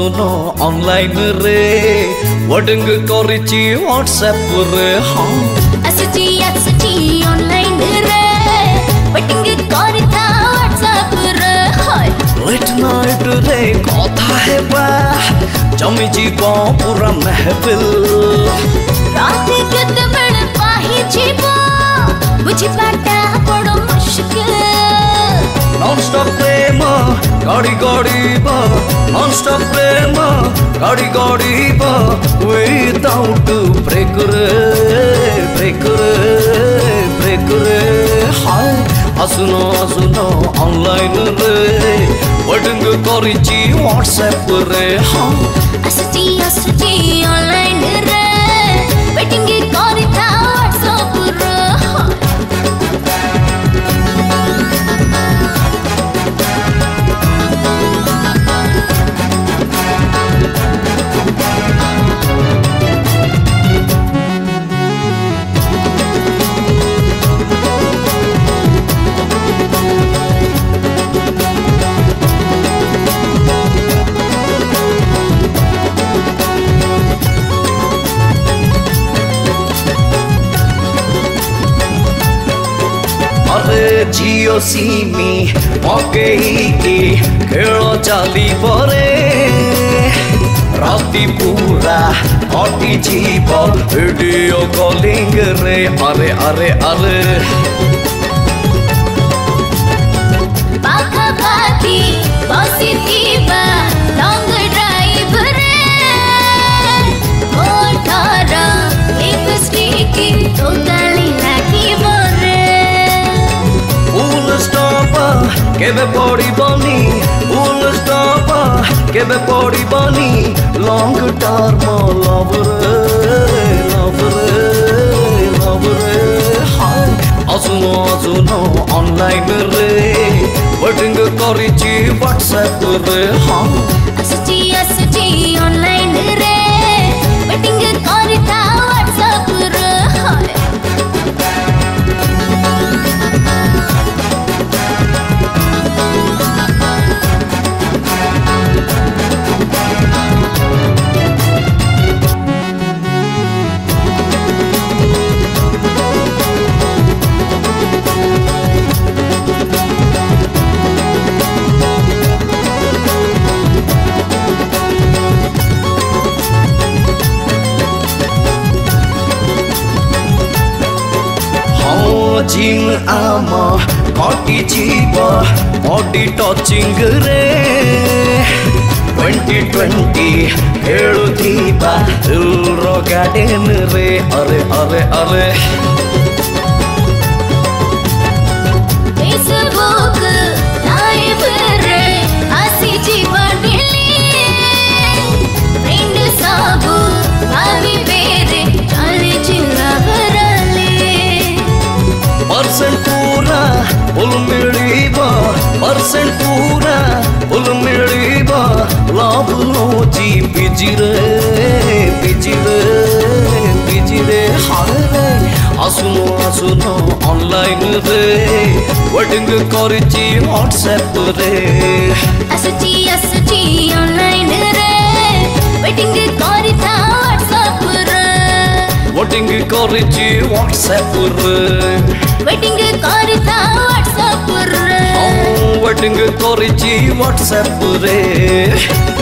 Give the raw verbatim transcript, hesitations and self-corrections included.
सुनो ऑनलाइन रे वेडिंग करिची व्हाट्सएप रे हां असची असची ऑनलाइन रे वेडिंग करता व्हाट्सएप रे हाय लेट नाइट रे कथा हेबा जमी जीवो पूरा महफिल रात केतबेल पाही जीवो बुझी पाटा बड़ मुश्किल नॉन स्टॉप प्रेम गाड़ी गाड़ी बा नॉन स्टॉप प्रेम गाड़ी गाड़ी बा विदाउट ब्रेक रे ब्रेक रे ब्रेक रे हाय असुनो असुनो ऑनलाइन रे वेडिंग करिची व्हाट्सएप रे हां असची असची ऑनलाइन रे वेडिंग करता व्हाट्सएप रे जियो सीमी मकई की खेल चली परे राति पूरा हटी जीव वीडियो कॉलिंग रे अरे अरे अरे पाखा पाखी बसी थीबा लॉन्ग ड्राइव रे मोटर लिपस्टिक तो गाली लागी मोरे फुल स्टॉप केबे पड़ी बनी फुल स्टॉप केबे पड़ी बनी लॉन्ग टर्म लव रे लव रे लव रे हाय असुनो असुनो ऑनलाइन रे वेडिंग करिची व्हाट्सएप रे हां असची असची ऑनलाइन रे वेडिंग करता व्हाट्सएप रे हाय जिम आमा कटी जीव बॉडी टचिंग रे ट्वेंटी ट्वेंटी खेलु थीबा दिलर गार्डन रे अरे अरे अरे फेसबुक लाइव रे आसी जीवन फ्रेंड सब भाभी बेरे चले जिला भरले परसेंट पूरा फुल मिलीबा परसेंट पूरा फुल मिलीबा लव लोजी बिजी रे बिजी रे बिजी रे हाय असुनो असुनो ऑनलाइन रे वेडिंग करिची व्हाट्सएप रे असची असची ऑनलाइन रे वेडिंग करता व्हाट्सएप रे वेडिंग करिची व्हाट्सएप रे वेडिंग करता व्हाट्सएप रे वेडिंग करिची व्हाट्सएप रे